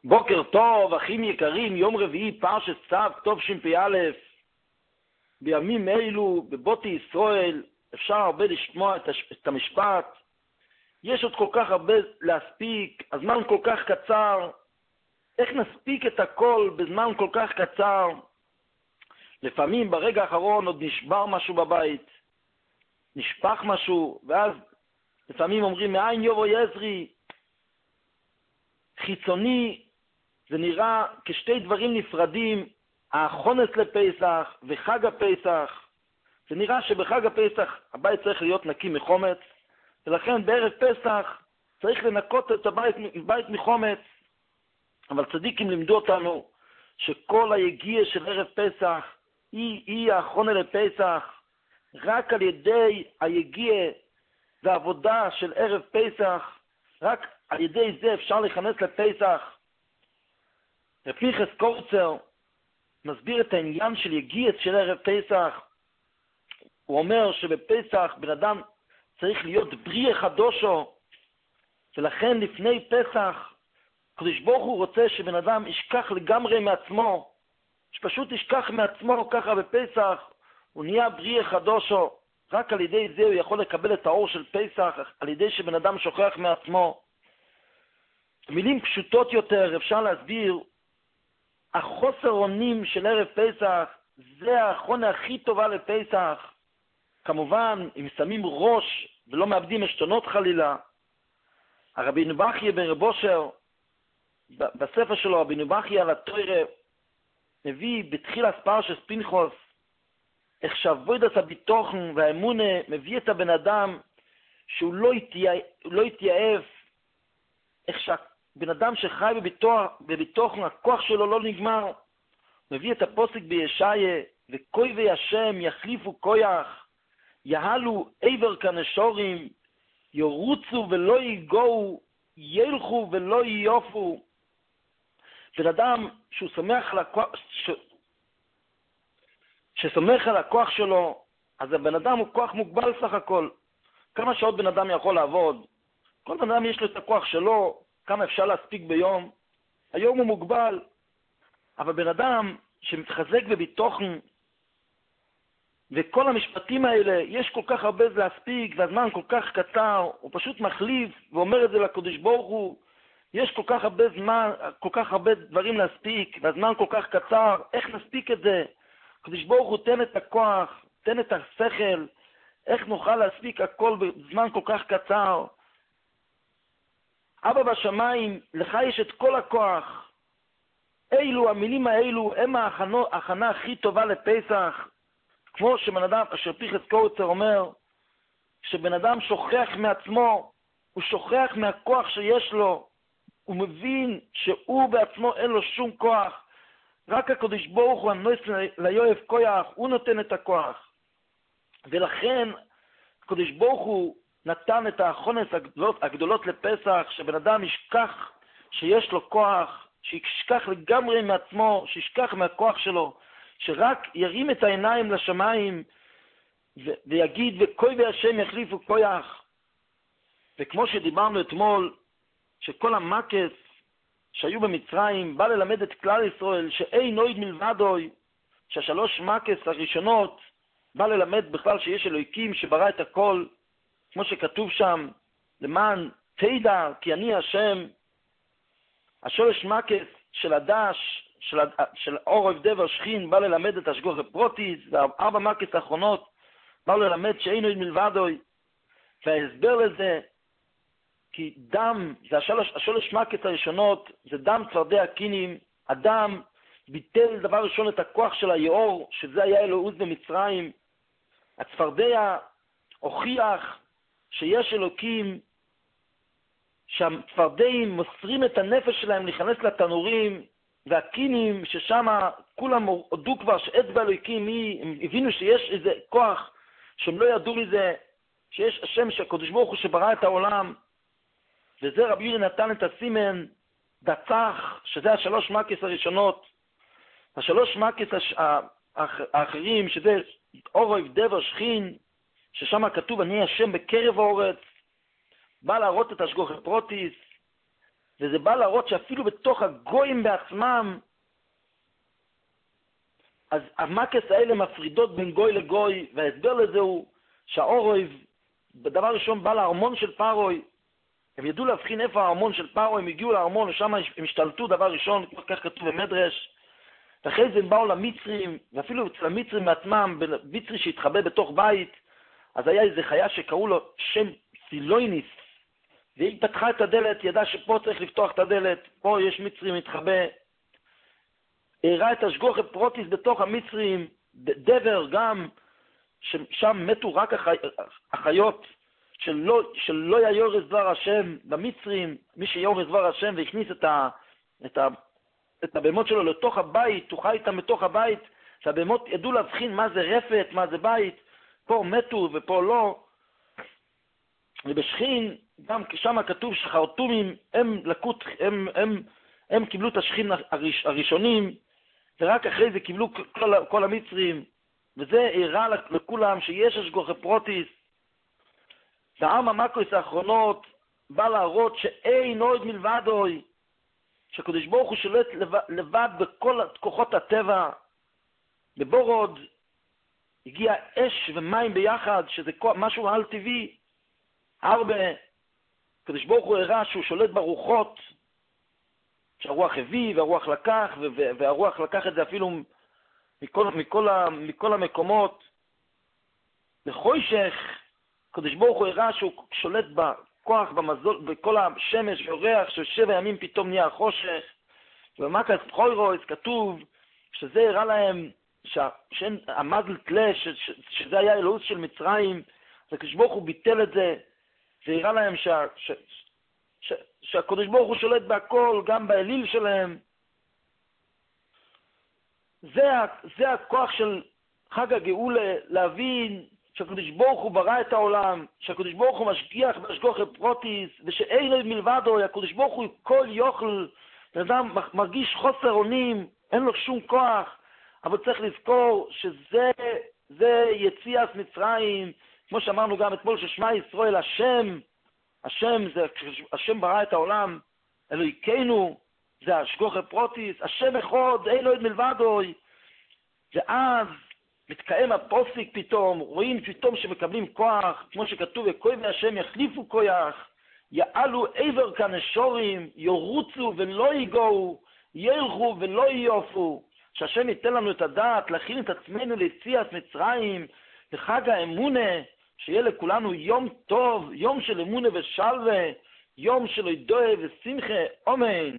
בוקר טוב, אחים יקרים, יום רביעי, פרשת צו, כתוב ש"פ. בימים אלו, בבותי ישראל, אפשר הרבה לשמוע את המשפט. יש עוד כל כך הרבה להספיק, הזמן כל כך קצר. איך נספיק את הכל בזמן כל כך קצר? לפעמים ברגע האחרון עוד נשבר משהו בבית, נשפך משהו, ואז לפעמים אומרים, מאין יבוא יזרי? חיצוני, זה נראה כשתי דברים נפרדים, החונס לפסח וחג הפסח. זה נראה שבחג הפסח הבית צריך להיות נקי מחומץ, ולכן בערב פסח צריך לנקות את הבית מחומץ. אבל צדיקים לימדו אותנו שכל היגיע של ערב פסח היא החונה לפסח. רק על ידי היגיע והעבודה של ערב פסח, רק על ידי זה אפשר להיכנס לפסח. רב פנחס קורצר מסביר את העניין של יגיע של ערב פסח. הוא אומר שבפסח בן אדם צריך להיות בריא חדושו, ולכן לפני פסח הקדוש ברוך הוא רוצה שבן אדם ישכח לגמרי מעצמו, שפשוט ישכח מעצמו. ככה בפסח הוא נהיה בריא חדושו. רק על ידי זה הוא יכול לקבל את האור של פסח, על ידי שבן אדם שוכח מעצמו. במילים פשוטות יותר אפשר להסביר, החוסר אונים של ערב פסח זה החונה הכי טובה לפסח. כמובן אם שמים ראש ולא מאבדים עשתונות חלילה. הרבינו בכיה בן רב אושר בספר שלו, רבינו בכיה על התורה, מביא בתחילת פרשת פנחס איך שעבודת הביטחון והאמונה מביא את הבן אדם שהוא לא יתייאב, איך שהבן אדם שחי בביטחון הכוח שלו לא נגמר. מביא את הפוסק בישעיה, וכוי השם יחליפו כוח, יהלו עבר כנשורים, ירוצו ולא ייגעו, ילכו ולא יופו. בן אדם שהוא שמח על הכוח, שסומך על הכוח שלו, אז הבן אדם הוא כוח מוגבל סך הכל. כמה שעות בן אדם יכול לעבוד? כל בן אדם יש לו את הכוח שלו, כמה אפשר להספיק ביום. היום הוא מוגבל. אבל בן אדם שמתחזק בביטחון, וכל המשפטים האלה, יש כל כך הרבה להספיק, והזמן כל כך קצר, הוא פשוט מחליף ואומר את זה לקדוש ברוך הוא, יש כל כך הרבה זמן, כל כך הרבה דברים להספיק, והזמן כל כך קצר, איך נספיק את זה? הקדוש ברוך הוא תן את הכוח, תן את השכל, איך נוכל להספיק הכל בזמן כל כך קצר? אבא בשמיים, לך יש את כל הכוח. אילו, המילים האלו, הם ההכנה הכי טובה לפסח. כמו שבן אדם, אשר פנחס קורצר אומר, שבן אדם שוכח מעצמו, הוא שוכח מהכוח שיש לו, הוא מבין שהוא בעצמו אין לו שום כוח. רק הקדוש ברוך הוא הנוס ליואב כוח, הוא נותן את הכוח. ולכן הקדוש ברוך הוא נתן את החונס הגדולות לפסח, שבן אדם ישכח שיש לו כוח, שישכח לגמרי מעצמו, שישכח מהכוח שלו, שרק ירים את העיניים לשמיים ויגיד, וכוי השם יחליפו כוח. וכמו שדיברנו אתמול, שכל המקס שהיו במצרים בא ללמד את כלל ישראל שאין עוד מלבדוי, שהשלוש מקס הראשונות בא ללמד בכלל שיש אלוהיקים שברא את הכל, כמו שכתוב שם, למען תדע כי אני השם. השלוש מקס של הדש, של עורב דבר שכין, בא ללמד את השגוח הפרוטיס, והארבע מקס האחרונות בא ללמד שאין עוד מלבדוי. וההסבר לזה, כי דם, זה השלוש מקס הראשונות, זה דם צפרדע הקינים. אדם ביטל דבר ראשון את הכוח של היאור, שזה היה אלוהות במצרים. הצפרדע הוכיח שיש אלוקים, שהצפרדעים מוסרים את הנפש שלהם להיכנס לתנורים, והקינים ששם כולם הודו כבר שאצבע אלוהיקים הם הבינו שיש איזה כוח שהם לא ידעו מזה, שיש השם שהקדוש ברוך הוא שברא את העולם. וזה רבי יהודה נתן את הסימן דצח, שזה השלוש מקס הראשונות. השלוש מקס האחרים, שזה עורב דבר שכין, ששם כתוב אני השם בקרב האורץ, בא להראות את השגוח הפרוטיס, וזה בא להראות שאפילו בתוך הגויים בעצמם, אז המקס האלה מפרידות בין גוי לגוי, וההסבר לזה הוא שהאורויב, בדבר ראשון בא לארמון של פרוי, הם ידעו להבחין איפה הארמון של פרוי, הם הגיעו לארמון ושם הם השתלטו דבר ראשון, כך כתוב במדרש, ואחרי זה הם באו למצרים, ואפילו אצל המצרים מעצמם, מצרי שהתחבא בתוך בית, אז היה איזה חיה שקראו לו שם סילויניס, והיא פתחה את הדלת, ידעה שפה צריך לפתוח את הדלת, פה יש מצרים מתחבא, הראה את השגוחת פרוטיס בתוך המצרים, דבר גם, ששם מתו רק החיות, שלא היה יורס דבר השם במצרים, מי שיורס דבר השם והכניס את הבהמות שלו לתוך הבית, הוא חי איתם בתוך הבית, שהבהמות ידעו להבחין מה זה רפת, מה זה בית, פה מתו ופה לא. ובשכין, גם שם כתוב שחרטומים הם קיבלו את השכין הראשונים, ורק אחרי זה קיבלו כל המצרים, וזה הראה לכולם שיש השגוחי פרוטיס. והעם המקויס האחרונות בא להראות שאין עוד מלבדוי, שהקדוש ברוך הוא שולט לבד בכל כוחות הטבע. בבורוד הגיע אש ומים ביחד, שזה משהו על טבעי. הרבה, הקדוש ברוך הוא הראה שהוא שולט ברוחות, שהרוח הביא והרוח לקח, והרוח לקח את זה אפילו מכל המקומות. בחושך, הקדוש ברוך הוא הראה שהוא שולט בכוח, בכל השמש והריח, ש7 ימים פתאום נהיה חושך. ובמקס חוירויס כתוב שזה הראה להם שהמזל תלה, שזה היה אלוהות של מצרים, הקדוש ברוך הוא ביטל את זה, והראה להם שהקדוש ברוך הוא שולט בהכל, גם באליל שלהם. זה הכוח של חג הגאולה, להבין שהקדוש ברוך הוא ברא את העולם, שהקדוש ברוך הוא משגיח בהשגוחי פרוטיס, ושאין עוד מלבדו, הקדוש ברוך הוא כל יוכל, אדם מרגיש חוסר אונים, אין לו שום כוח, אבל צריך לזכור שזה יציאת מצרים, כמו שאמרנו גם אתמול ששמע ישראל, השם ברא את העולם, אלוהינו, זה השגוחי פרוטיס, השם אחד, אין עוד מלבדו, ואז מתקיים הפוסיק פתאום, רואים פתאום שמקבלים כוח, כמו שכתוב, וכוי והשם יחליפו כוח, יעלו עבר כנשורים, יורוצו ולא ייגעו, ילכו ולא יופו, שהשם ייתן לנו את הדעת, להכין את עצמנו ליציאת מצרים, לחג האמונה, שיהיה לכולנו יום טוב, יום של אמונה ושלווה, יום של ידועה ושמחה, אמן.